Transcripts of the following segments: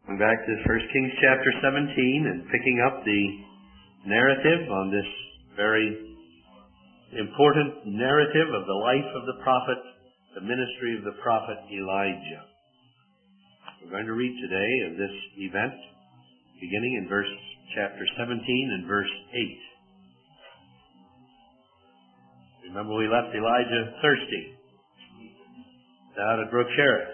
Going back to 1 Kings chapter 17 and picking up the narrative on this very important narrative of the life of the prophet, the ministry of the prophet Elijah. We're going to read today of this event beginning in chapter 17 and verse 8. Remember, we left Elijah thirsty down at Brook Cherith.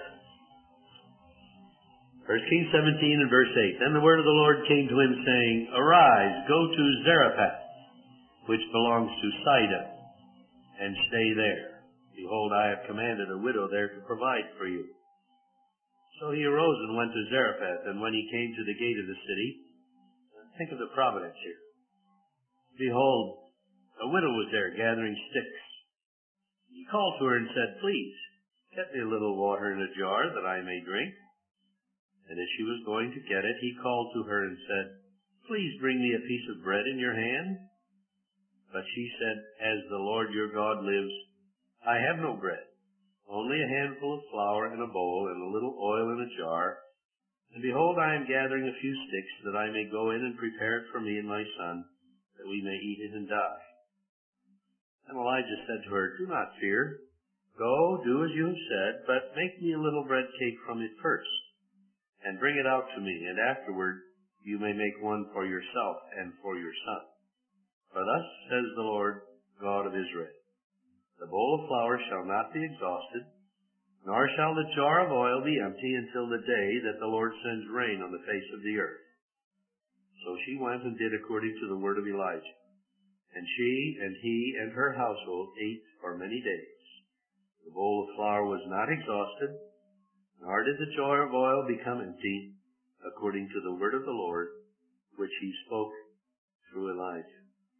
1 Kings 17 and verse 8. Then the word of the Lord came to him, saying, Arise, go to Zarephath, which belongs to Sidon, and stay there. Behold, I have commanded a widow there to provide for you. So he arose and went to Zarephath, and when he came to the gate of the city, think of the providence here. Behold, a widow was there gathering sticks. He called to her and said, Please, get me a little water in a jar that I may drink. And as she was going to get it, he called to her and said, Please bring me a piece of bread in your hand. But she said, As the Lord your God lives, I have no bread, only a handful of flour in a bowl and a little oil in a jar. And behold, I am gathering a few sticks that I may go in and prepare it for me and my son, that we may eat it and die. And Elijah said to her, Do not fear. Go, do as you have said, but make me a little bread cake from it first, and bring it out to me, and afterward you may make one for yourself and for your son. For thus says the Lord God of Israel, The bowl of flour shall not be exhausted, nor shall the jar of oil be empty until the day that the Lord sends rain on the face of the earth. So she went and did according to the word of Elijah. And she and he and her household ate for many days. The bowl of flour was not exhausted, nor did the jar of oil become empty, according to the word of the Lord, which he spoke through Elijah.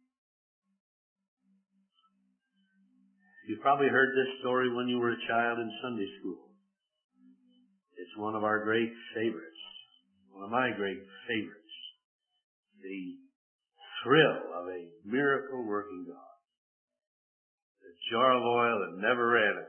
You probably heard this story when you were a child in Sunday school. It's one of our great favorites, one of my great favorites. The thrill of a miracle-working God. The jar of oil that never ran out.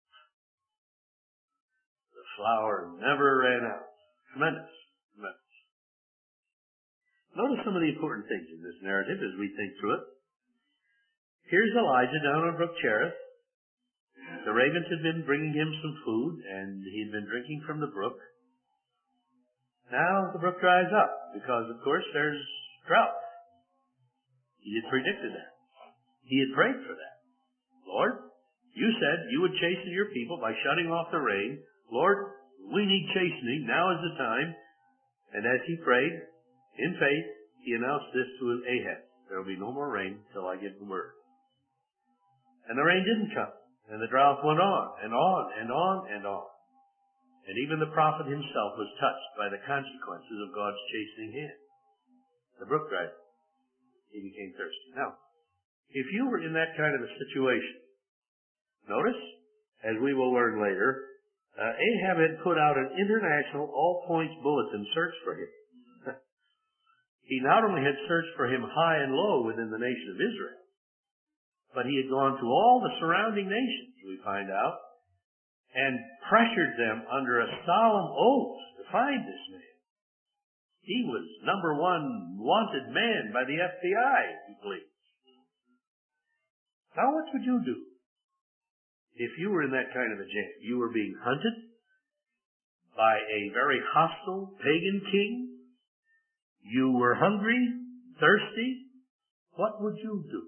Flour never ran out. Tremendous. Tremendous. Notice some of the important things in this narrative as we think through it. Here's Elijah down on Brook Cherith. The ravens had been bringing him some food, and he'd been drinking from the brook. Now the brook dries up, because, of course, there's drought. He had predicted that. He had prayed for that. Lord, you said you would chasten your people by shutting off the rain. Lord, we need chastening. Now is the time. And as he prayed, in faith, he announced this to Ahab. There will be no more rain till I give the word. And the rain didn't come. And the drought went on and on and on and on. And even the prophet himself was touched by the consequences of God's chastening hand. The brook dried up. He became thirsty. Now, if you were in that kind of a situation, notice, as we will learn later, Ahab had put out an international all-points bulletin search for him. He not only had searched for him high and low within the nation of Israel, but he had gone to all the surrounding nations, we find out, and pressured them under a solemn oath to find this man. He was number one wanted man by the FBI, if you please. Now what would you do? If you were in that kind of a jam, you were being hunted by a very hostile pagan king, you were hungry, thirsty, what would you do?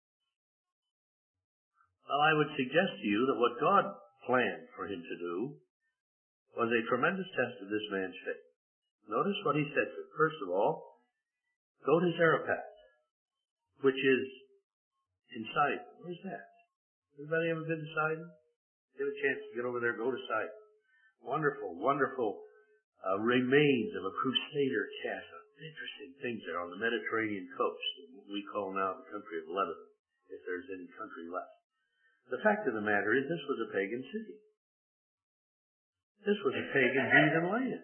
Well, I would suggest to you that what God planned for him to do was a tremendous test of this man's faith. Notice what he said to him. First of all, go to Zarephath, which is in Sidon. Where's that? Everybody ever been to Sidon? Get a chance to get over there, go to Sidon. Wonderful, wonderful remains of a Crusader castle. Interesting things there on the Mediterranean coast, what we call now the country of Lebanon, if there's any country left. The fact of the matter is this was a pagan city. This was a pagan heathen land.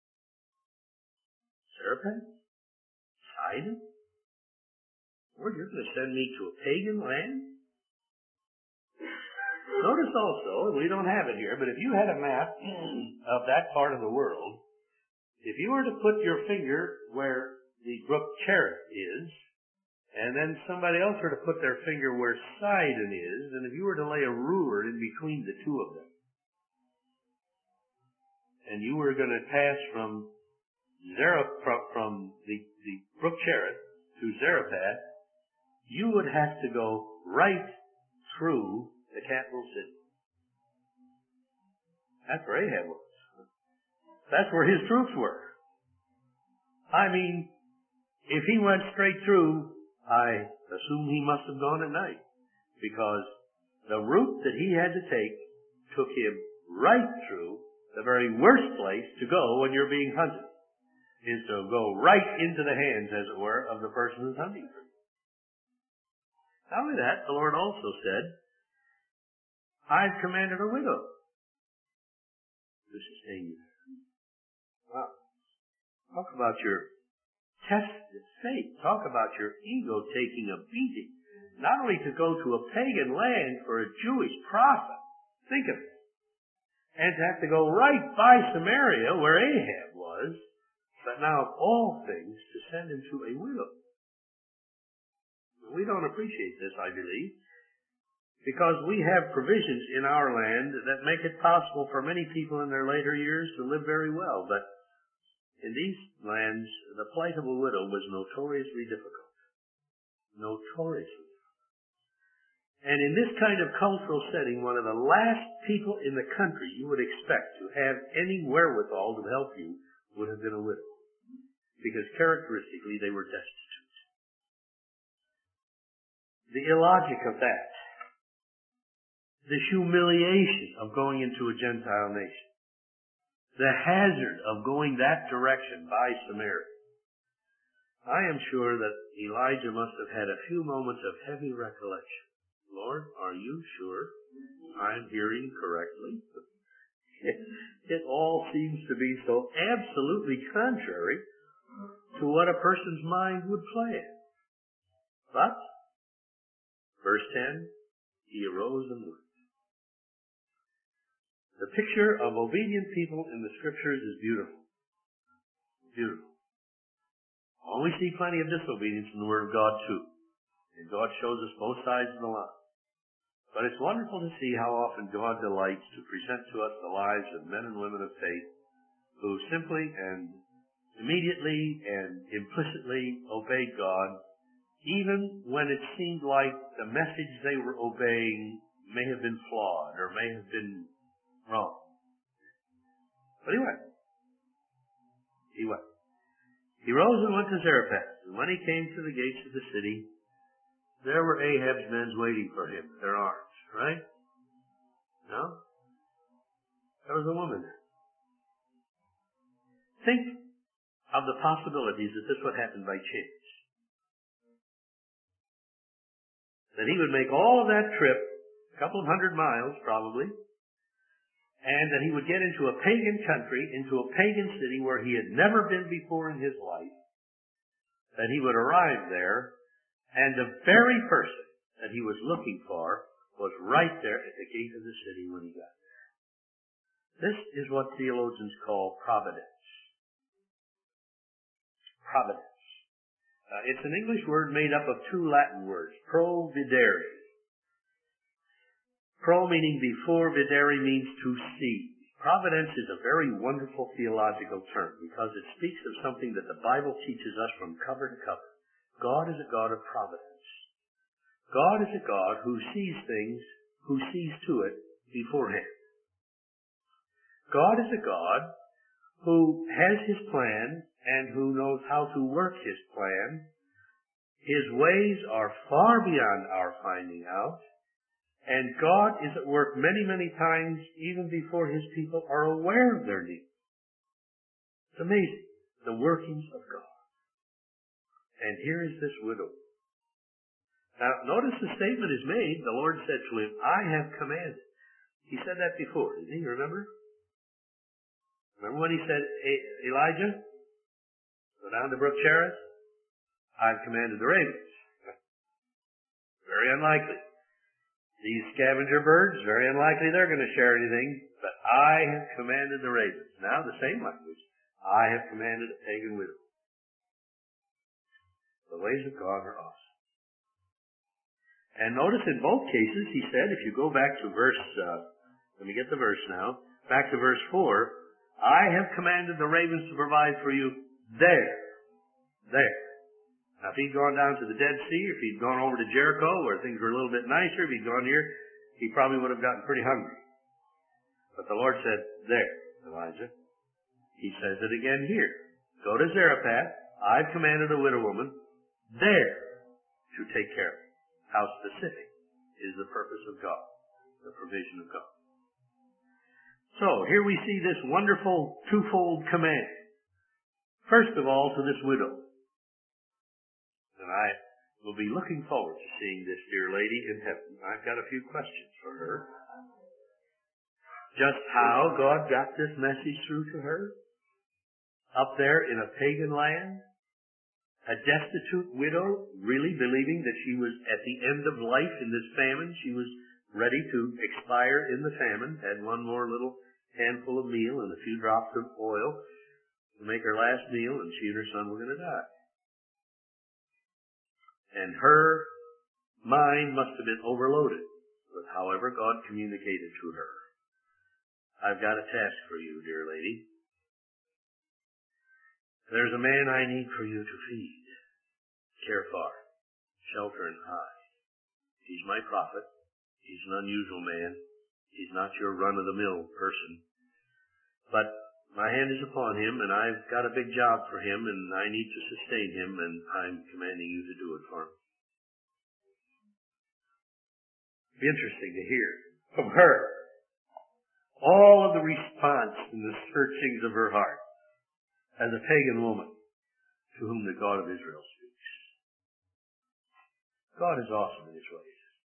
Zarephath? Sidon? Lord, you're going to send me to a pagan land? Notice also, we don't have it here, but if you had a map of that part of the world, If you were to put your finger where the brook Cherith is, and then somebody else were to put their finger where Sidon is, and if you were to lay a ruler in between the two of them, and you were going to pass from the brook Cherith to Zarephath, you would have to go right through the capital city. That's where Ahab was. That's where his troops were. I mean, if he went straight through, I assume he must have gone at night, because the route that he had to take took him right through the very worst place to go when you're being hunted, is to go right into the hands, as it were, of the person who's hunting for you. Not only that, the Lord also said, I've commanded a widow to sustain you. Wow. Talk about your tested faith. Talk about your ego taking a beating. Not only to go to a pagan land for a Jewish prophet. Think of it. And to have to go right by Samaria, where Ahab was, but now of all things, to send him to a widow. We don't appreciate this, I believe, because we have provisions in our land that make it possible for many people in their later years to live very well. But in these lands, the plight of a widow was notoriously difficult. Notoriously. And in this kind of cultural setting, one of the last people in the country you would expect to have any wherewithal to help you would have been a widow. Because characteristically, they were destitute. The illogic of that. The humiliation of going into a Gentile nation. The hazard of going that direction by Samaria. I am sure that Elijah must have had a few moments of heavy recollection. Lord, are you sure I'm hearing correctly? It all seems to be so absolutely contrary to what a person's mind would plan. But, verse 10, he arose and went. The picture of obedient people in the Scriptures is beautiful. Beautiful. Oh, we see plenty of disobedience in the Word of God, too. And God shows us both sides of the line. But it's wonderful to see how often God delights to present to us the lives of men and women of faith who simply and immediately and implicitly obeyed God, even when it seemed like the message they were obeying may have been flawed or may have been wrong. But he went. He went. He rose and went to Zarephath, and when he came to the gates of the city, there were Ahab's men waiting for him with their arms, right? No? There was a woman there. Think of the possibilities that this would happen by chance. That he would make all of that trip, a couple of 100 miles probably, and that he would get into a pagan country, into a pagan city where he had never been before in his life, that he would arrive there, and the very person that he was looking for was right there at the gate of the city when he got there. This is what theologians call providence. Providence. It's an English word made up of two Latin words, providere. Pro meaning before, videre means to see. Providence is a very wonderful theological term because it speaks of something that the Bible teaches us from cover to cover. God is a God of providence. God is a God who sees things, who sees to it beforehand. God is a God who has his plan and who knows how to work his plan. His ways are far beyond our finding out. And God is at work many, many times even before his people are aware of their needs. It's amazing, the workings of God. And here is this widow. Now, notice the statement is made. The Lord said to him, I have commanded. He said that before, didn't he? Remember? Remember when he said, Elijah, go down to brook Cherith? I've commanded the ravens. Very unlikely. These scavenger birds, very unlikely they're going to share anything, but I have commanded the ravens. Now the same language. I have commanded a pagan widow. The ways of God are awesome. And notice in both cases, he said, if you go back to verse, let me get the verse now, back to verse 4, I have commanded the ravens to provide for you there. Now, if he'd gone down to the Dead Sea, if he'd gone over to Jericho, where things were a little bit nicer, if he'd gone here, he probably would have gotten pretty hungry. But the Lord said, there, Elijah. He says it again here. Go to Zarephath. I've commanded a widow woman there to take care of it. How specific is the purpose of God, the provision of God. So, here we see this wonderful twofold command. First of all, to this widow. And I will be looking forward to seeing this dear lady in heaven. I've got a few questions for her. Just how God got this message through to her. Up there in a pagan land. A destitute widow, really believing that she was at the end of life in this famine. She was ready to expire in the famine. Had one more little handful of meal and a few drops of oil to make her last meal, and she and her son were going to die. And her mind must have been overloaded with however God communicated to her. I've got a task for you, dear lady. There's a man I need for you to feed, care for, shelter, and hide. He's my prophet. He's an unusual man. He's not your run-of-the-mill person. But my hand is upon him, and I've got a big job for him, and I need to sustain him, and I'm commanding you to do it for him. It'd be interesting to hear from her all of the response and the searchings of her heart as a pagan woman to whom the God of Israel speaks. God is awesome in his ways.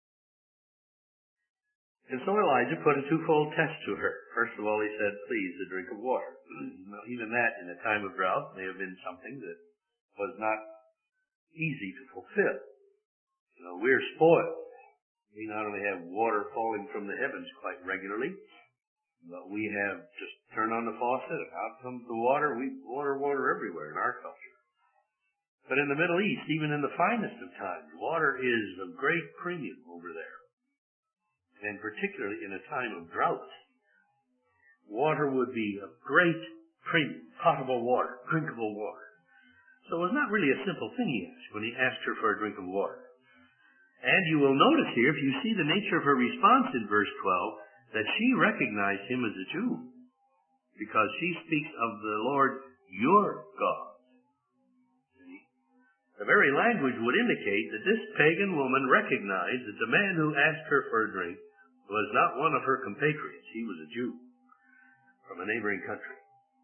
And so Elijah put a twofold test to her. First of all, he said, please, a drink of water. Now, even that in a time of drought may have been something that was not easy to fulfill. You know, we're spoiled. We not only have water falling from the heavens quite regularly, but we have just turned on the faucet and out comes the water. We water everywhere in our culture. But in the Middle East, even in the finest of times, water is of great premium over there. And particularly in a time of drought, water would be of great premium. Potable water, drinkable water. So it was not really a simple thing he asked when he asked her for a drink of water. And you will notice here, if you see the nature of her response in verse 12, that she recognized him as a Jew, because she speaks of the Lord, your God. See? The very language would indicate that this pagan woman recognized that the man who asked her for a drink was not one of her compatriots. He was a Jew from a neighboring country.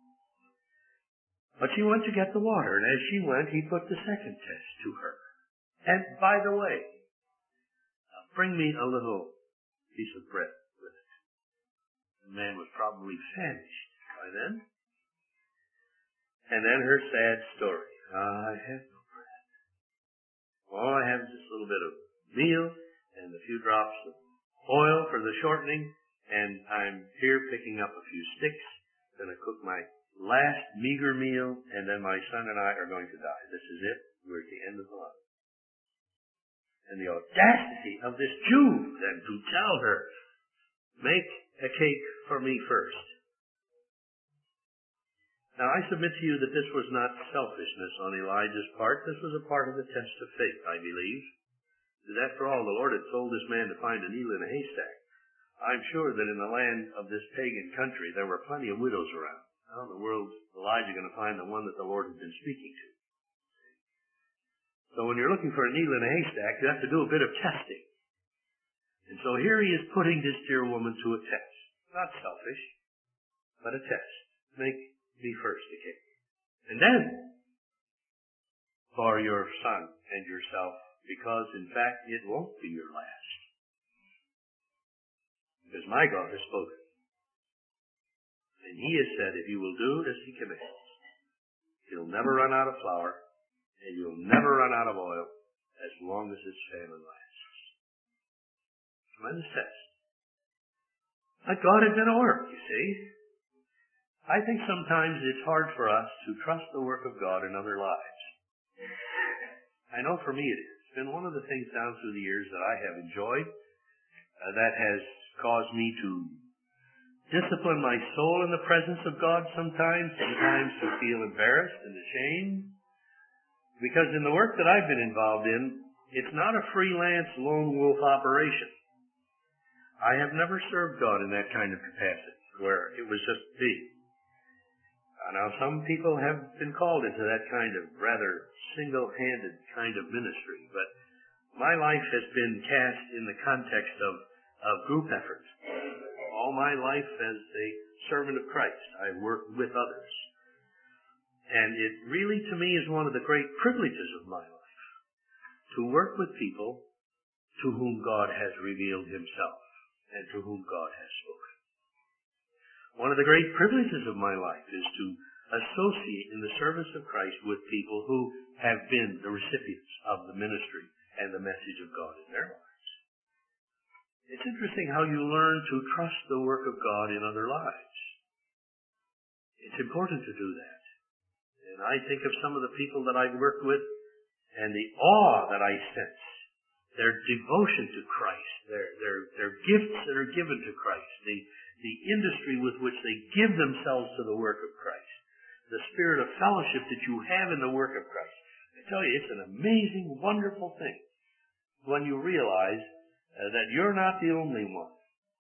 But she went to get the water, and as she went, he put the second test to her. And by the way, bring me a little piece of bread. The man was probably famished by then. And then her sad story. I have no bread. All I have is just a little bit of meal and a few drops of oil for the shortening, and I'm here picking up a few sticks. Going to cook my last meager meal, and then my son and I are going to die. This is it. We're at the end of the line. And the audacity of this Jew then to tell her, make a cake for me first. Now, I submit to you that this was not selfishness on Elijah's part. This was a part of the test of faith, I believe. Because after all, the Lord had told this man to find a needle in a haystack. I'm sure that in the land of this pagan country, there were plenty of widows around. How in the world is Elijah going to find the one that the Lord had been speaking to? So when you're looking for a needle in a haystack, you have to do a bit of testing. And so here he is putting this dear woman to a test. Not selfish, but a test. Make me first a cake. And then, for your son and yourself, because in fact it won't be your last. Because my God has spoken. And he has said, if you will do as he commands, you'll never run out of flour, and you'll never run out of oil as long as this famine lasts. Tremendous test. But God had done a work, you see. I think sometimes it's hard for us to trust the work of God in other lives. I know for me it is. It's been one of the things down through the years that I have enjoyed that has caused me to discipline my soul in the presence of God sometimes to feel embarrassed and ashamed. Because in the work that I've been involved in, it's not a freelance lone wolf operation. I have never served God in that kind of capacity, where it was just me. Now, some people have been called into that kind of rather single-handed kind of ministry, but my life has been cast in the context of group effort. All my life as a servant of Christ, I've worked with others. And it really, to me, is one of the great privileges of my life, to work with people to whom God has revealed himself and to whom God has spoken. One of the great privileges of my life is to associate in the service of Christ with people who have been the recipients of the ministry and the message of God in their lives. It's interesting how you learn to trust the work of God in other lives. It's important to do that. And I think of some of the people that I've worked with and the awe that I sense, their devotion to Christ, their gifts that are given to Christ, the industry with which they give themselves to the work of Christ, the spirit of fellowship that you have in the work of Christ. I tell you, it's an amazing, wonderful thing when you realize that you're not the only one,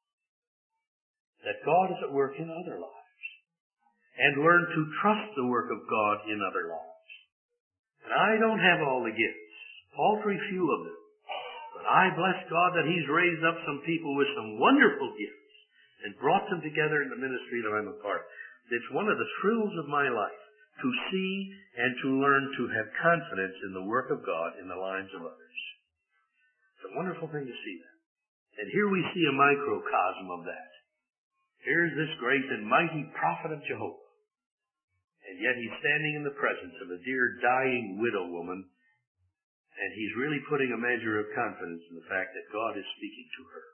that God is at work in other lives, and learn to trust the work of God in other lives. And I don't have all the gifts, paltry few of them, but I bless God that he's raised up some people with some wonderful gifts and brought them together in the ministry that I'm a part of. It's one of the thrills of my life to see and to learn to have confidence in the work of God in the lives of others. It's a wonderful thing to see that. And here we see a microcosm of that. Here's this great and mighty prophet of Jehovah. And yet he's standing in the presence of a dear dying widow woman, and he's really putting a measure of confidence in the fact that God is speaking to her.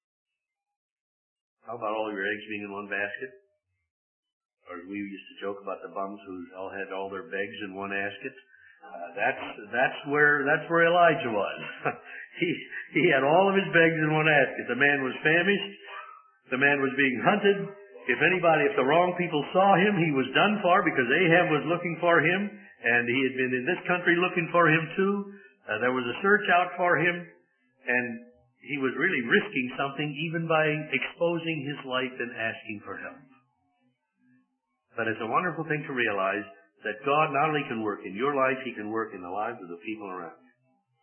How about all your eggs being in one basket? Or we used to joke about the bums who all had all their bags in one basket. That's where Elijah was. he had all of his bags in one basket. The man was famished. The man was being hunted. If the wrong people saw him, he was done for, because Ahab was looking for him, and he had been in this country looking for him too. There was a search out for him, and he was really risking something even by exposing his life and asking for help. But it's a wonderful thing to realize that God not only can work in your life, he can work in the lives of the people around you.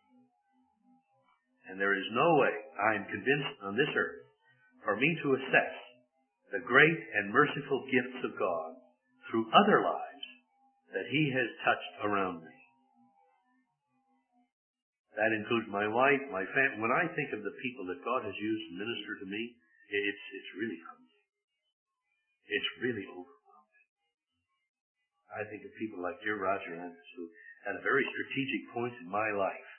And there is no way, I am convinced, on this earth, for me to assess the great and merciful gifts of God through other lives that he has touched around me. That includes my wife, my family. When I think of the people that God has used to minister to me, it's really humbling. It's really overwhelming. I think of people like dear Roger Ennis, who at a very strategic point in my life,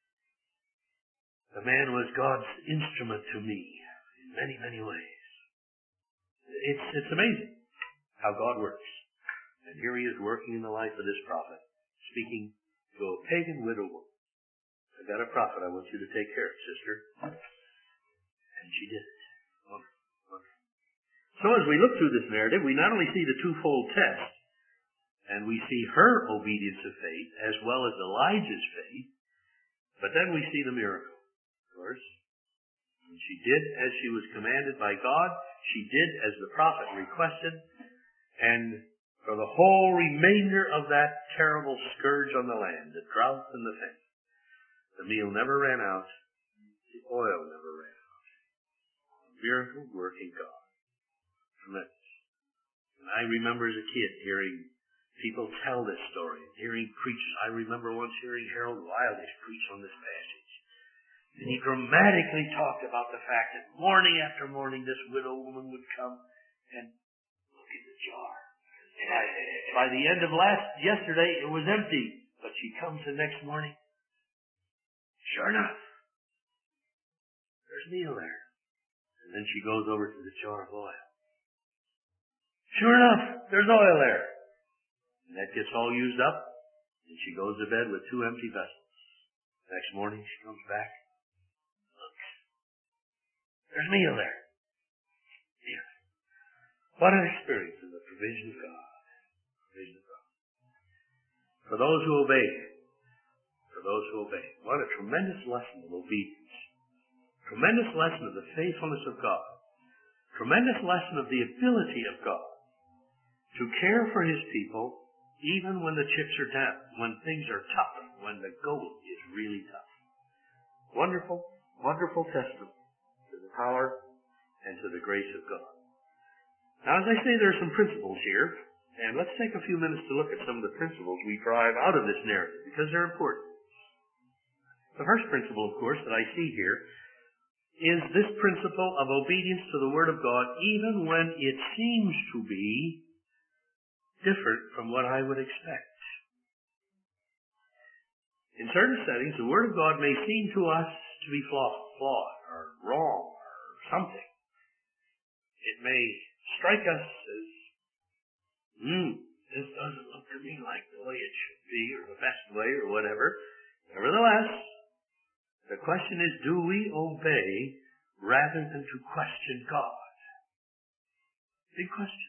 the man was God's instrument to me in many, many ways. It's amazing how God works. And here he is working in the life of this prophet, speaking to a pagan widow woman. I've got a prophet I want you to take care of, sister. And she did it. Wonderful. So as we look through this narrative, we not only see the twofold test, and we see her obedience of faith as well as Elijah's faith, but then we see the miracle, of course. And she did as she was commanded by God. She did as the prophet requested. And for the whole remainder of that terrible scourge on the land, the drought and the famine, the meal never ran out. The oil never ran out. Miracle working God. Tremendous. And I remember as a kid hearing people tell this story, hearing preachers. I remember once hearing Harold Wildish preach on this passage. And he dramatically talked about the fact that morning after morning this widow woman would come and look in the jar. By the end of yesterday, it was empty. But she comes the next morning. Sure enough, there's meal there. And then she goes over to the jar of oil. Sure enough, there's oil there. And that gets all used up, and she goes to bed with 2 empty vessels. Next morning, she comes back. Look, there's meal there. Meal. What an experience in the provision of God. Provision of God. For those who obey. For those who obey. What a tremendous lesson of obedience. Tremendous lesson of the faithfulness of God. Tremendous lesson of the ability of God to care for His people even when the chips are down, when things are tough, when the going is really tough. Wonderful, wonderful testament to the power and to the grace of God. Now, as I say, there are some principles here, and let's take a few minutes to look at some of the principles we drive out of this narrative, because they're important. The first principle, of course, that I see here is this principle of obedience to the Word of God, even when it seems to be different from what I would expect. In certain settings, the Word of God may seem to us to be flawed or wrong or something. It may strike us as, this doesn't look to me like the way it should be or the best way or whatever. Nevertheless, the question is, do we obey rather than to question God? Big question.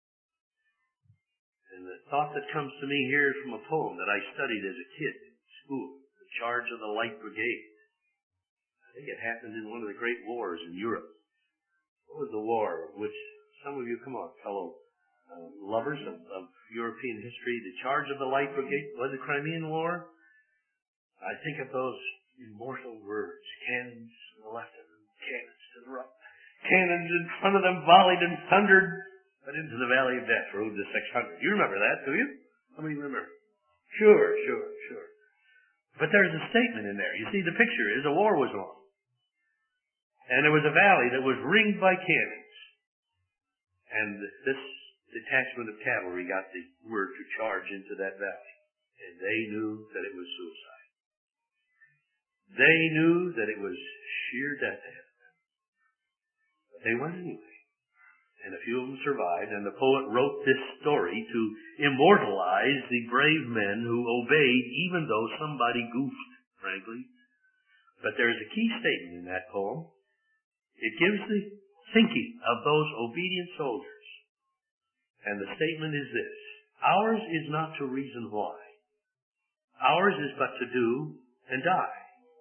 And the thought that comes to me here is from a poem that I studied as a kid in school, The Charge of the Light Brigade. I think it happened in one of the great wars in Europe. What was the war which some of you, come on, fellow lovers of European history, The Charge of the Light Brigade? Was it Crimean War? I think of those immortal words, cannons to the left of them, cannons to the right. Cannons in front of them volleyed and thundered, but into the valley of death rode the 600. You remember that, do you? How many remember? Sure. But there's a statement in there. You see, the picture is a war was on. And there was a valley that was ringed by cannons. And this detachment of cavalry got the word to charge into that valley. And they knew that it was suicide. They knew that it was sheer death ahead of them. But they went anyway. And a few of them survived, and the poet wrote this story to immortalize the brave men who obeyed, even though somebody goofed, frankly. But there's a key statement in that poem. It gives the thinking of those obedient soldiers. And the statement is this: ours is not to reason why. Ours is but to do and die.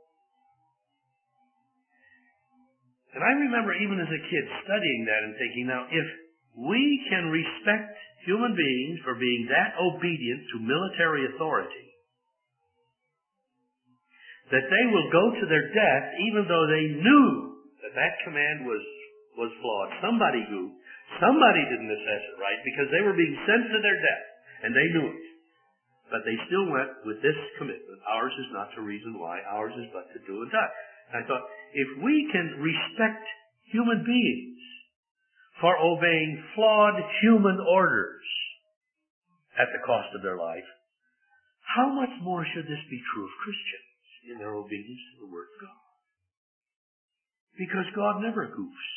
And I remember even as a kid studying that and thinking, now, if we can respect human beings for being that obedient to military authority, that they will go to their death even though they knew that that command was flawed. Somebody goofed. Somebody didn't assess it right because they were being sent to their death, and they knew it. But they still went with this commitment. Ours is not to reason why. Ours is but to do and die. I thought, if we can respect human beings for obeying flawed human orders at the cost of their life, how much more should this be true of Christians in their obedience to the Word of God? Because God never goofs.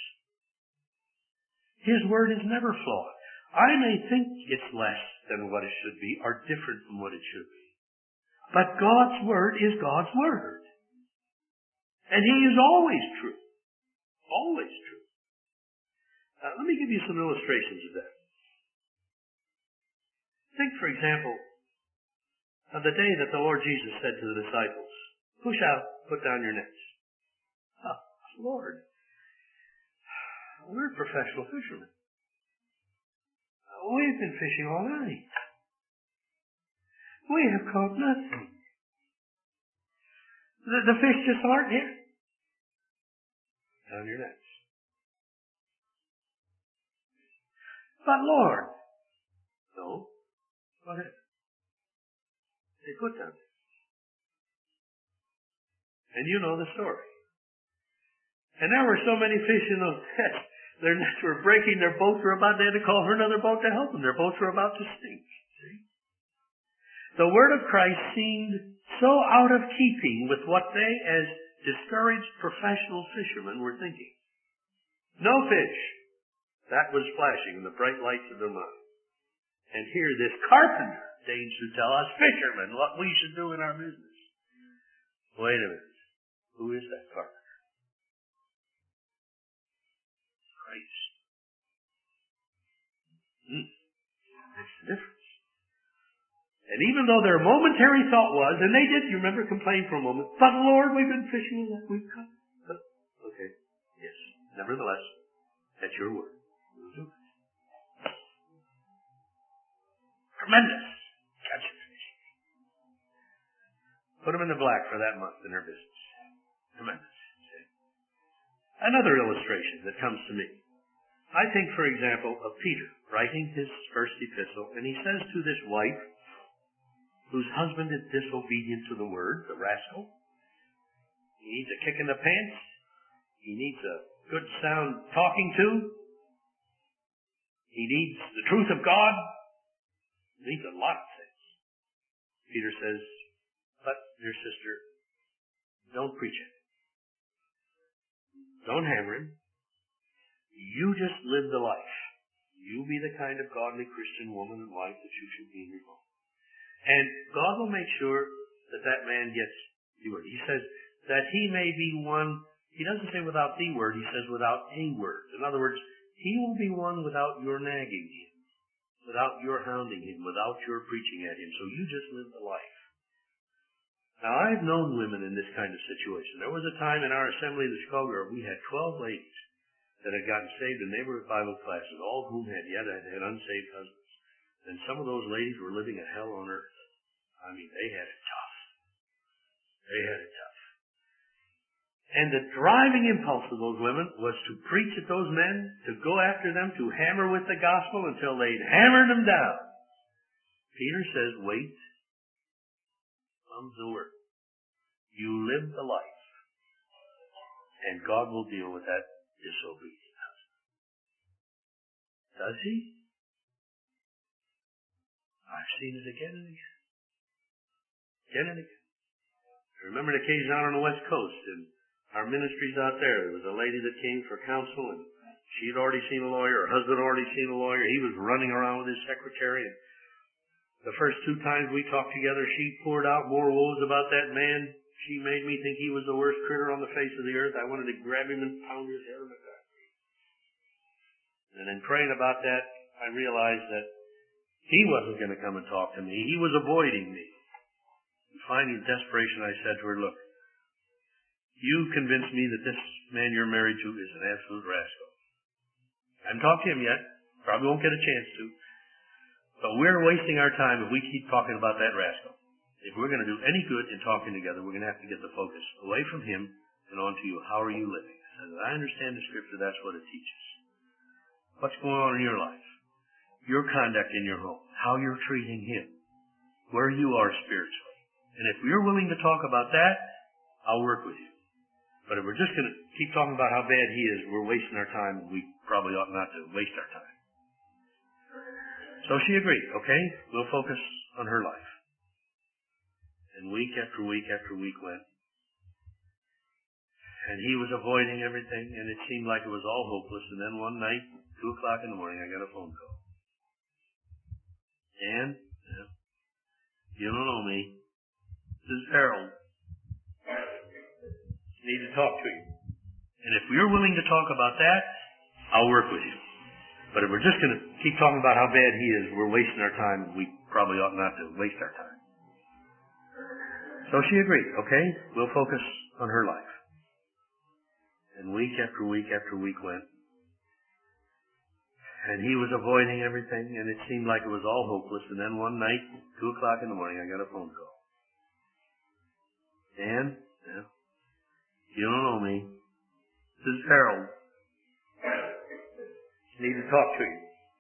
His Word is never flawed. I may think it's less than what it should be or different from what it should be. But God's Word is God's Word. And He is always true. Always true. Let me give you some illustrations of that. Think, for example, of the day that the Lord Jesus said to the disciples, push out, put down your nets. Oh, Lord, we're professional fishermen. We've been fishing all night. We have caught nothing. The fish just aren't here. Down your nets. But Lord, no. Go ahead. They put down nets. And you know the story. And there were so many fish in those nets. Their nets were breaking. Their boats were about, they had to call for another boat to help them. Their boats were about to sink. See? The Word of Christ seemed so out of keeping with what they, as discouraged professional fishermen, were thinking. No fish. That was flashing in the bright lights of their mind. And here this carpenter deigns to tell us fishermen what we should do in our business. Wait a minute. Who is that carpenter? Christ. That's the difference. And even though their momentary thought was, and they did, you remember, complain for a moment, but Lord, we've been fishing and we've caught. Okay, yes. Nevertheless, at your word, we'll do it. Tremendous. Catch a fish. Put them in the black for that month in their business. Tremendous. Another illustration that comes to me. I think, for example, of Peter writing his first epistle, and he says to this wife, whose husband is disobedient to the word, the rascal, he needs a kick in the pants, he needs a good sound talking to, he needs the truth of God, he needs a lot of things. Peter says, but, dear sister, don't preach it. Don't hammer him. You just live the life. You be the kind of godly Christian woman and wife that you should be in your home. And God will make sure that that man gets the word. He says that he may be one, he doesn't say without the word, he says without a word. In other words, he will be one without your nagging him, without your hounding him, without your preaching at him. So you just live the life. Now, I've known women in this kind of situation. There was a time in our assembly in Chicago where we had 12 ladies that had gotten saved in neighborhood Bible classes, all of whom had unsaved husbands. And some of those ladies were living a hell on earth. I mean, they had it tough. They had it tough. And the driving impulse of those women was to preach at those men, to go after them, to hammer with the gospel until they'd hammered them down. Peter says, wait. Comes the word. You live the life. And God will deal with that disobedient husband. Does he? I've seen it again and again. Again and again. I remember an occasion out on the West Coast, and our ministries out there. There was a lady that came for counsel, and she had already seen a lawyer. Her husband had already seen a lawyer. He was running around with his secretary. And the first 2 times we talked together, she poured out more woes about that man. She made me think he was the worst critter on the face of the earth. I wanted to grab him and pound his head on the back. And in praying about that, I realized that he wasn't going to come and talk to me. He was avoiding me. And finally, in desperation, I said to her, look, you convinced me that this man you're married to is an absolute rascal. I haven't talked to him yet. Probably won't get a chance to. But we're wasting our time if we keep talking about that rascal. If we're going to do any good in talking together, we're going to have to get the focus away from him and onto you. How are you living? I said, I understand the Scripture. That's what it teaches. What's going on in your life? Your conduct in your home, how you're treating him, where you are spiritually. And if you're willing to talk about that, I'll work with you. But if we're just going to keep talking about how bad he is, we're wasting our time, and we probably ought not to waste our time. So she agreed, okay, we'll focus on her life. And week after week after week went. And he was avoiding everything, and it seemed like it was all hopeless. And then one night, 2 o'clock in the morning, I got a phone call. Dan, you don't know me. This is Harold. I need to talk to you. And if you're willing to talk about that, I'll work with you. But if we're just going to keep talking about how bad he is, we're wasting our time, and we probably ought not to waste our time. So she agreed, okay, we'll focus on her life. And week after week after week went. And he was avoiding everything, and it seemed like it was all hopeless. And then one night, 2 o'clock in the morning, I got a phone call. Dan, you don't know me. This is Harold. I need to talk to you.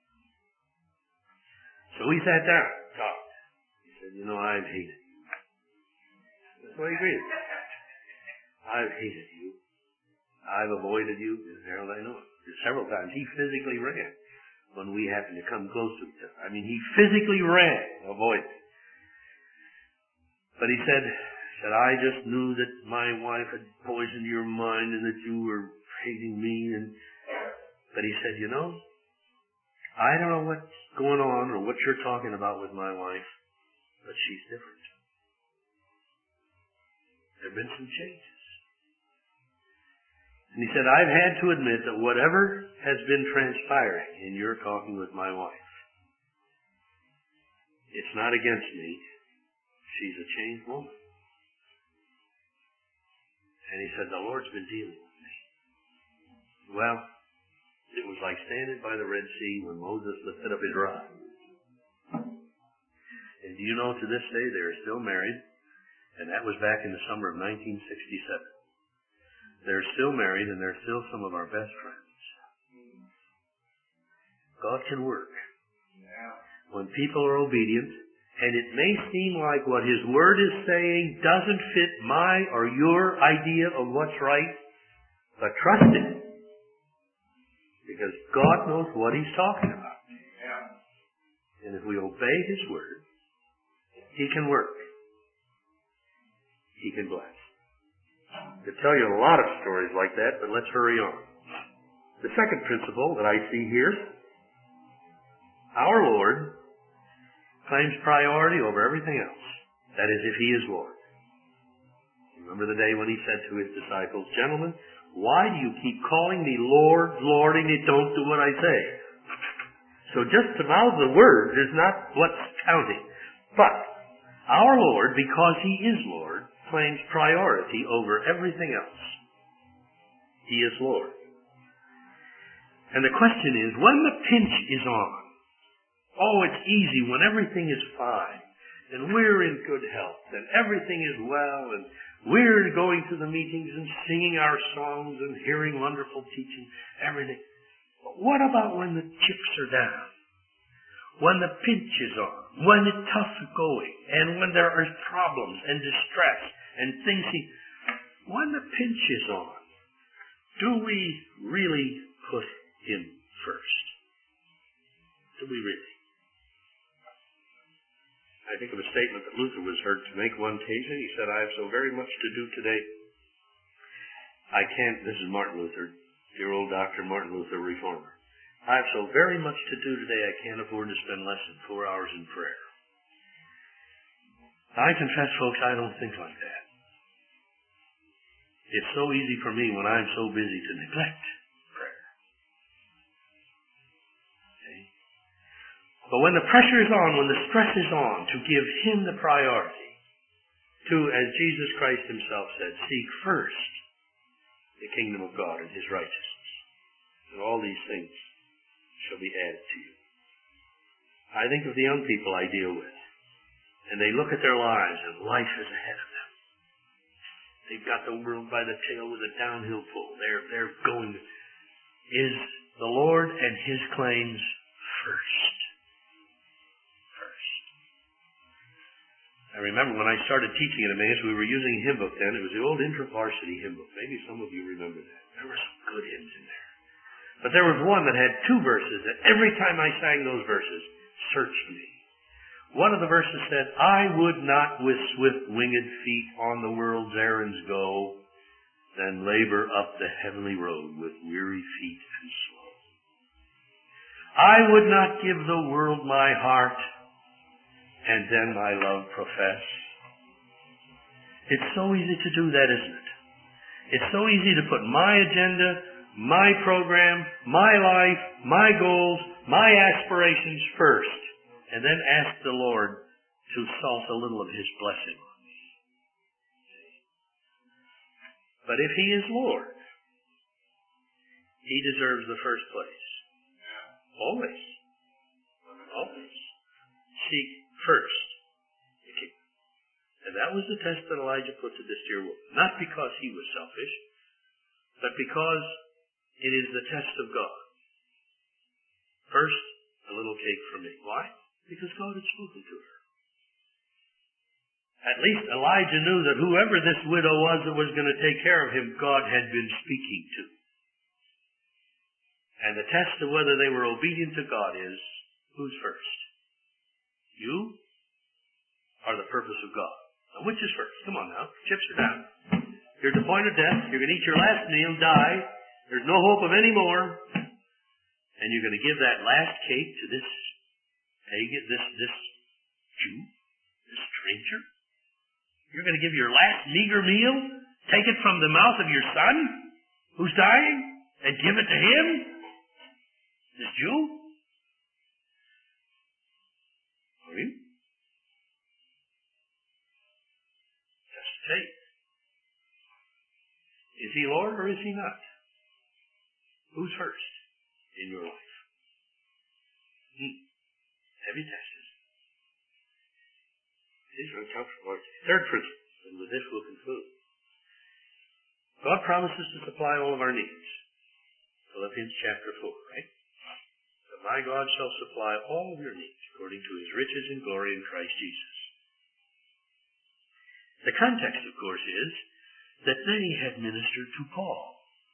So we sat down, talked. He said, I've hated you. That's what he agreed. I've hated you. I've avoided you. Harold, I know it. Several times he physically ran when we happened to come close to each other. I mean, he physically ran, avoided. But he said, I just knew that my wife had poisoned your mind and that you were hating me. But he said, I don't know what's going on or what you're talking about with my wife, but she's different. There have been some changes. And he said, I've had to admit that whatever has been transpiring in your talking with my wife, it's not against me. She's a changed woman. And he said, the Lord's been dealing with me. Well, it was like standing by the Red Sea when Moses lifted up his rod. And do you know, to this day, they are still married. And that was back in the summer of 1967. They're still married, and they're still some of our best friends. God can work. When people are obedient, and it may seem like what His Word is saying doesn't fit my or your idea of what's right, but trust it. Because God knows what He's talking about. And if we obey His Word, He can work. He can bless. I could tell you a lot of stories like that, but let's hurry on. The second principle that I see here, our Lord claims priority over everything else. That is, if He is Lord. Remember the day when He said to His disciples, gentlemen, why do you keep calling me Lord, Lord, and you don't do what I say? So just to mouth the words is not what's counting. But our Lord, because He is Lord, claims priority over everything else. He is Lord. And the question is, when the pinch is on, it's easy when everything is fine, and we're in good health, and everything is well, and we're going to the meetings and singing our songs and hearing wonderful teaching, everything. But what about when the chips are down? When the pinch is on, when it's tough going, and when there are problems and distress and things, when the pinch is on, do we really put Him first? Do we really? I think of a statement that Luther was heard to make one occasion. He said, I have so very much to do today. This is Martin Luther, dear old Dr. Martin Luther, reformer. I have so very much to do today, I can't afford to spend less than 4 hours in prayer. I confess, folks, I don't think like that. It's so easy for me when I'm so busy to neglect prayer. Okay? But when the pressure is on, when the stress is on, to give Him the priority, to, as Jesus Christ Himself said, seek first the kingdom of God and His righteousness, and all these things shall be added to you. I think of the young people I deal with, and they look at their lives, and life is ahead of them. They've got the world by the tail with a downhill pull. They're going. Is the Lord and His claims first? I remember when I started teaching at Emmaus, we were using a hymn book then. It was the old IntraVarsity hymn book. Maybe some of you remember that. There were some good hymns in there. But there was one that had 2 verses that every time I sang those verses, searched me. One of the verses said, I would not with swift-winged feet on the world's errands go, than labor up the heavenly road with weary feet and slow. I would not give the world my heart, and then my love profess. It's so easy to do that, isn't it? It's so easy to put my agenda, my program, my life, my goals, my aspirations first, and then ask the Lord to salt a little of His blessing on me. But if He is Lord, He deserves the first place. Always. Always. Seek first the kingdom. And that was the test that Elijah put to this dear woman. Not because he was selfish, but because it is the test of God. First, a little cake for me. Why? Because God had spoken to her. At least Elijah knew that whoever this widow was that was going to take care of him, God had been speaking to. And the test of whether they were obedient to God is, who's first? You or the purpose of God? Now, which is first? Come on now. Chips are down. You're at the point of death. You're going to eat your last meal, die. There's no hope of any more. and you're going to give that last cake to this pagan, this Jew, this stranger? You're going to give your last meager meal, take it from the mouth of your son who's dying, and give it to him? This Jew? Are you? Test faith. Is he Lord or is he not? Who's first in your life? Have you tested? These are uncomfortable. Third principle, and with this we'll conclude. God promises to supply all of our needs. Philippians chapter 4, right? But my God shall supply all of your needs according to his riches and glory in Christ Jesus. The context, of course, is that they had ministered to Paul.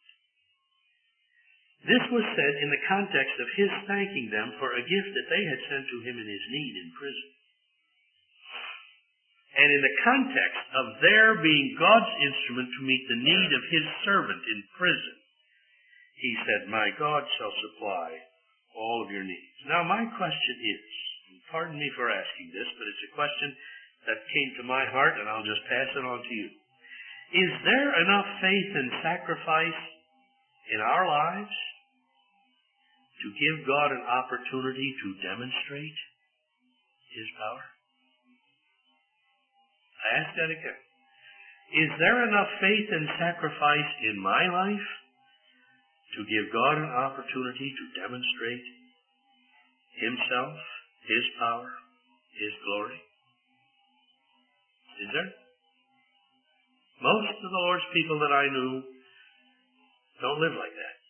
This was said in the context of his thanking them for a gift that they had sent to him in his need in prison. And in the context of their being God's instrument to meet the need of his servant in prison, he said, my God shall supply all of your needs. Now my question is, and pardon me for asking this, but it's a question that came to my heart and I'll just pass it on to you. Is there enough faith and sacrifice in our lives to give God an opportunity to demonstrate his power? I ask that again. Is there enough faith and sacrifice in my life to give God an opportunity to demonstrate himself, his power, his glory? Is there? Most of the Lord's people that I knew don't live like that.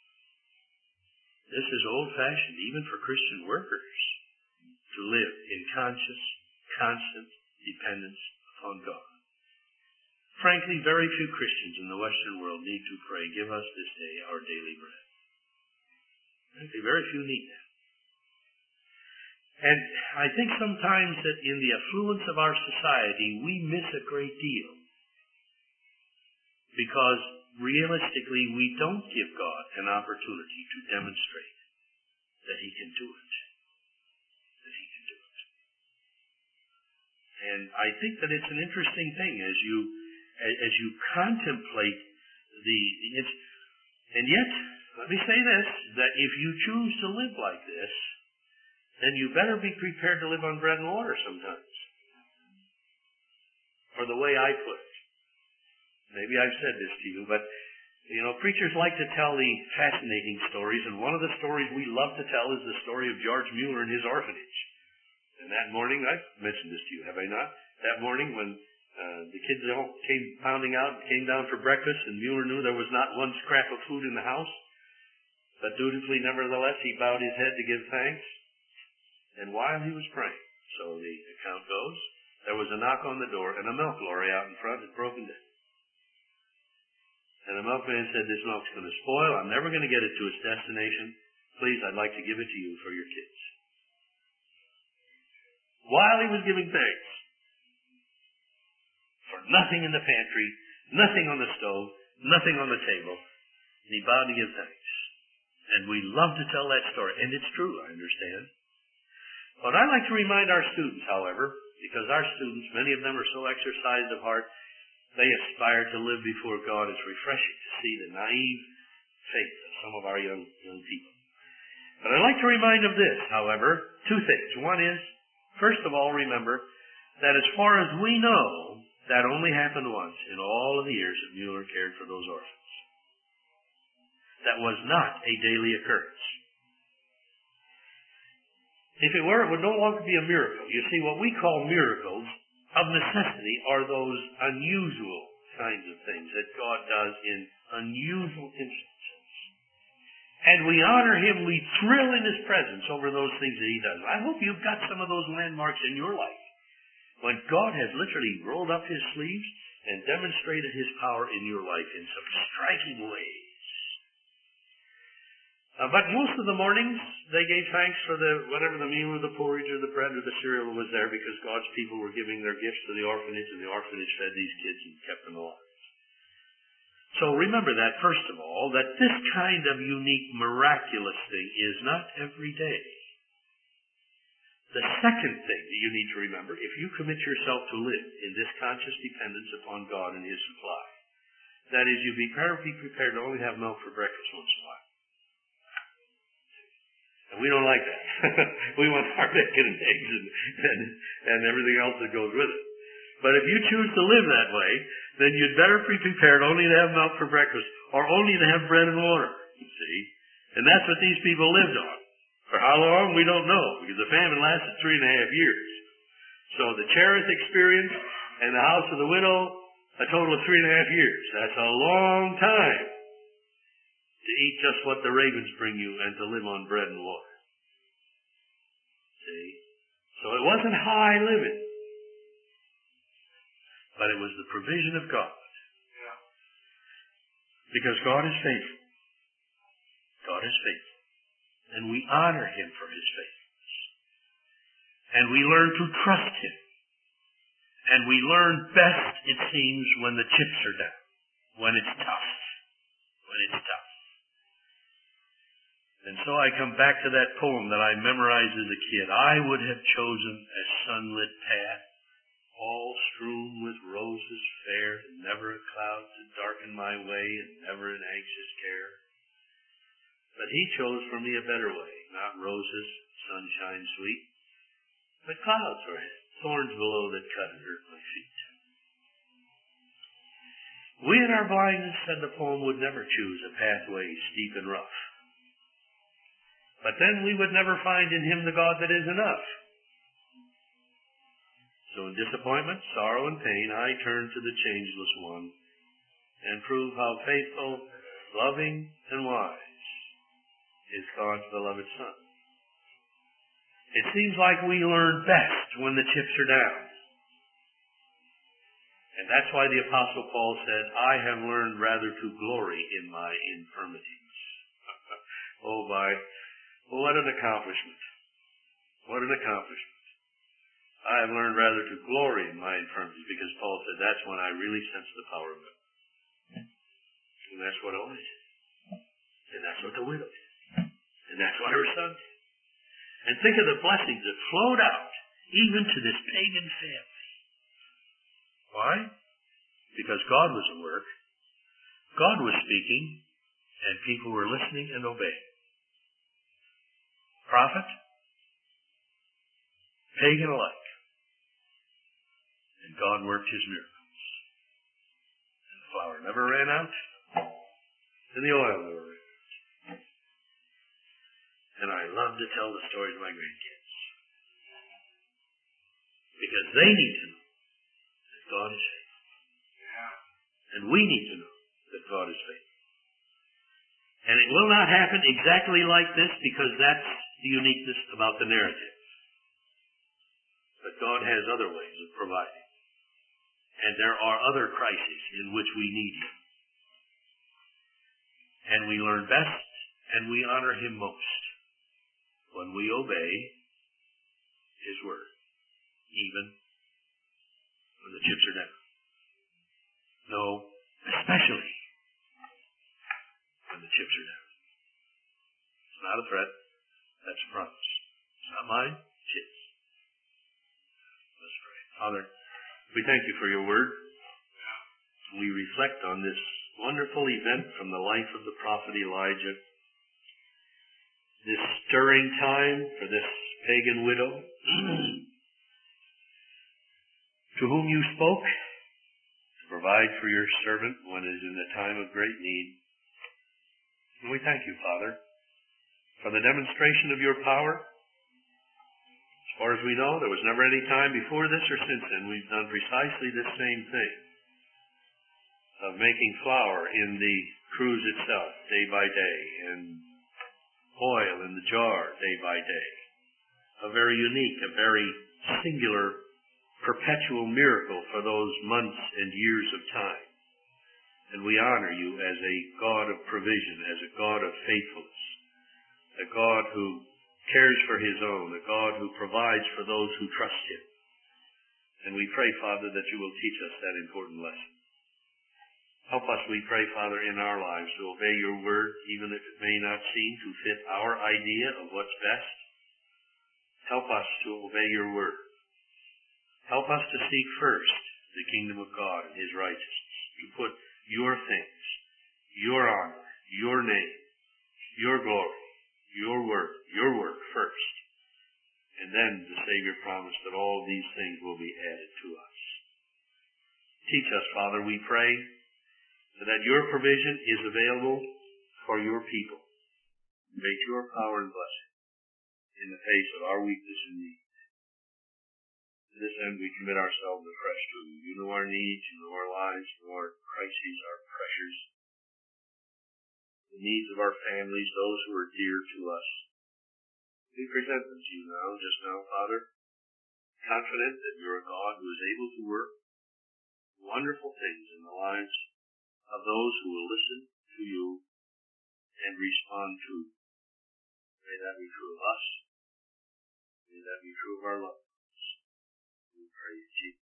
This is old-fashioned, even for Christian workers, to live in conscious, constant dependence upon God. Frankly, very few Christians in the Western world need to pray, give us this day our daily bread. Frankly, very few need that. And I think sometimes that in the affluence of our society, we miss a great deal. Because realistically, we don't give God an opportunity to demonstrate that he can do it. That he can do it. And I think that it's an interesting thing as you contemplate and yet, let me say this, that if you choose to live like this, then you better be prepared to live on bread and water sometimes. Or the way I put it. Maybe I've said this to you, but, preachers like to tell the fascinating stories, and one of the stories we love to tell is the story of George Mueller and his orphanage. And that morning, I've mentioned this to you, have I not? That morning when the kids all came pounding out, came down for breakfast, and Mueller knew there was not one scrap of food in the house, but dutifully, nevertheless, he bowed his head to give thanks. And while he was praying, so the account goes, there was a knock on the door, and a milk lorry out in front had broken down. And the milkman said, this milk's going to spoil. I'm never going to get it to its destination. Please, I'd like to give it to you for your kids. While he was giving thanks for nothing in the pantry, nothing on the stove, nothing on the table, and he bowed to give thanks. And we love to tell that story. And it's true, I understand. But I'd like to remind our students, however, because our students, many of them are so exercised of heart, they aspire to live before God. It's refreshing to see the naive faith of some of our young people. But I'd like to remind of this, however, two things. One is, first of all, remember that as far as we know, that only happened once in all of the years that Mueller cared for those orphans. That was not a daily occurrence. If it were, it would no longer be a miracle. You see, what we call miracles of necessity are those unusual kinds of things that God does in unusual instances. And we honor him, we thrill in his presence over those things that he does. I hope you've got some of those landmarks in your life when God has literally rolled up his sleeves and demonstrated his power in your life in some striking ways. But most of the mornings, they gave thanks for whatever the meal or the porridge or the bread or the cereal was there because God's people were giving their gifts to the orphanage, and the orphanage fed these kids and kept them alive. So remember that, first of all, that this kind of unique, miraculous thing is not every day. The second thing that you need to remember, if you commit yourself to live in this conscious dependence upon God and His supply, that is, you be prepared to only have milk for breakfast once in a while. And we don't like that. We want our bacon and eggs and everything else that goes with it. But if you choose to live that way, then you'd better be prepared only to have milk for breakfast or only to have bread and water, you see. And that's what these people lived on. For how long, we don't know, because the famine lasted 3.5 years. So the Cherith experience and the house of the widow, a total of 3.5 years. That's a long time to eat just what the ravens bring you and to live on bread and water. See? So it wasn't high living, but it was the provision of God. Because God is faithful. God is faithful. And we honor Him for His faithfulness. And we learn to trust Him. And we learn best, it seems, when the chips are down. When it's tough. When it's tough. And so I come back to that poem that I memorized as a kid. I would have chosen a sunlit path, all strewn with roses fair, and never a cloud to darken my way, and never an anxious care. But He chose for me a better way, not roses, sunshine sweet, but clouds were thorns below that cut and hurt my feet. We in our blindness, said the poem, would never choose a pathway steep and rough. But then we would never find in Him the God that is enough. So in disappointment, sorrow, and pain, I turn to the changeless One and prove how faithful, loving, and wise is God's beloved Son. It seems like we learn best when the chips are down. And that's why the Apostle Paul said, I have learned rather to glory in my infirmities. What an accomplishment. What an accomplishment. I have learned rather to glory in my infirmities, because Paul said that's when I really sense the power of God. And that's what Owen did. And that's what the widow did. And that's what her son did. And think of the blessings that flowed out even to this pagan family. Why? Because God was at work. God was speaking, and people were listening and obeying. Prophet, pagan alike. And God worked His miracles. And the flour never ran out, and the oil never ran out. And I love to tell the story to my grandkids. Because they need to know that God is faithful. And we need to know that God is faithful. And it will not happen exactly like this, because that's the uniqueness about the narrative. But God has other ways of providing. And there are other crises in which we need Him. And we learn best, and we honor Him most when we obey His word, even when the chips are down. No, especially when the chips are down. It's not a threat. That's a promise. It's not mine. It's His. Let's pray. Father, we thank You for Your word. We reflect on this wonderful event from the life of the prophet Elijah. This stirring time for this pagan widow to whom You spoke to provide for Your servant when it is in a time of great need. And we thank You, Father, for the demonstration of Your power. As far as we know, there was never any time before this or since then we've done precisely this same thing of making flour in the cruse itself day by day and oil in the jar day by day. A very unique, a very singular, perpetual miracle for those months and years of time. And we honor You as a God of provision, as a God of faithfulness, a God who cares for His own, a God who provides for those who trust Him. And we pray, Father, that You will teach us that important lesson. Help us, we pray, Father, in our lives to obey your word, even if it may not seem to fit our idea of what's best. Help us to obey your word. Help us to seek first the kingdom of God and his righteousness, to put your things, your honor, your name, your glory, your work first. And then the Savior promised that all of these things will be added to us. Teach us, Father, we pray, that your provision is available for your people. Make your power and blessing in the face of our weakness and need. To this end, we commit ourselves afresh to you. You know our needs, you know our lives, you know our crises, our pressures, the needs of our families, those who are dear to us. We present them to you just now, Father, confident that you're a God who is able to work wonderful things in the lives of those who will listen to you and respond to you. May that be true of us. May that be true of our loved ones. We pray in Jesus'